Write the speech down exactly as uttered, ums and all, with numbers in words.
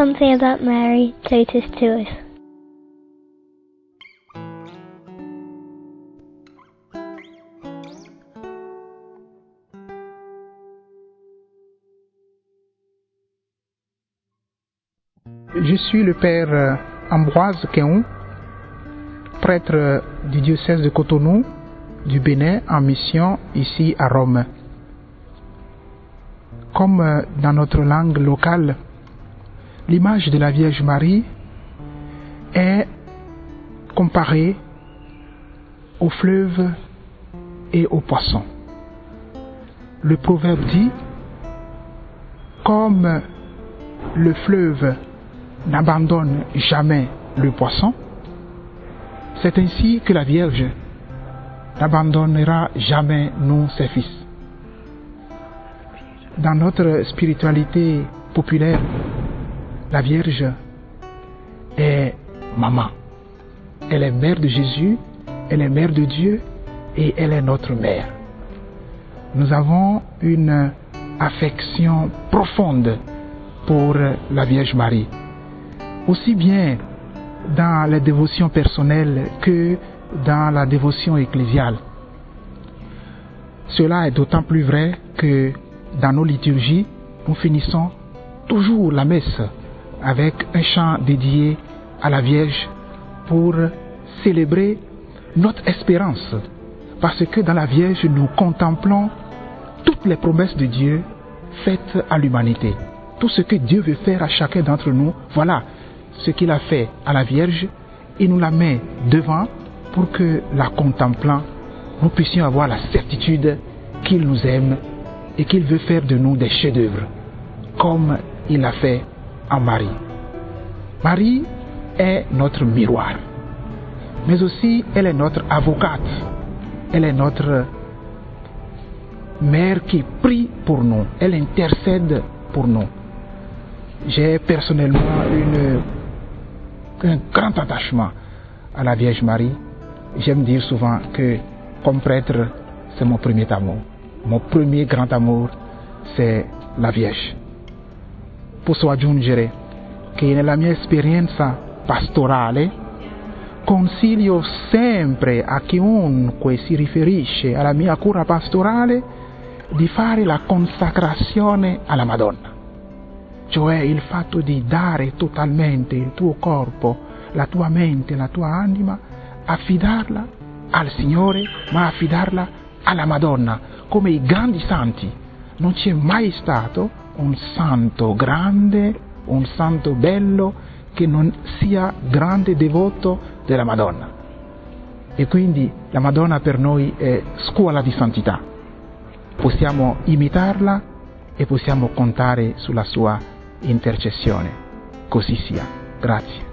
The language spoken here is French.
something about Mary totus tuus. Je suis le père Ambroise Kéon, prêtre du diocèse de Cotonou, du Bénin, en mission ici à Rome. Comme dans notre langue locale, l'image de la Vierge Marie est comparée au fleuve et au poisson. Le proverbe dit, comme le fleuve n'abandonne jamais le poisson, c'est ainsi que la Vierge n'abandonnera jamais nous, ses fils. Dans notre spiritualité populaire, la Vierge est maman. Elle est mère de Jésus, elle est mère de Dieu et elle est notre mère. Nous avons une affection profonde pour la Vierge Marie, aussi bien dans les dévotions personnelles que dans la dévotion ecclésiale. Cela est d'autant plus vrai que dans nos liturgies, nous finissons toujours la messe avec un chant dédié à la Vierge pour célébrer notre espérance, parce que dans la Vierge, nous contemplons toutes les promesses de Dieu faites à l'humanité. Tout ce que Dieu veut faire à chacun d'entre nous, voilà ce qu'il a fait à la Vierge. Il nous la met devant pour que, la contemplant, nous puissions avoir la certitude qu'il nous aime et qu'il veut faire de nous des chefs-d'œuvre, comme il l'a fait en Marie. Marie est notre miroir, mais aussi elle est notre avocate. Elle est notre mère qui prie pour nous. Elle intercède pour nous. J'ai personnellement une, un grand attachement à la Vierge Marie. J'aime dire souvent que, comme prêtre, c'est mon premier amour. Mon premier grand amour, c'est la Vierge. Posso aggiungere che nella mia esperienza pastorale consiglio sempre a chiunque si riferisce alla mia cura pastorale di fare la consacrazione alla Madonna, cioè il fatto di dare totalmente il tuo corpo, la tua mente, la tua anima, affidarla al Signore, ma affidarla alla Madonna, come i grandi santi. Non c'è mai stato un santo grande, un santo bello che non sia grande devoto della Madonna. E quindi la Madonna per noi è scuola di santità. Possiamo imitarla e possiamo contare sulla sua intercessione. Così sia. Grazie.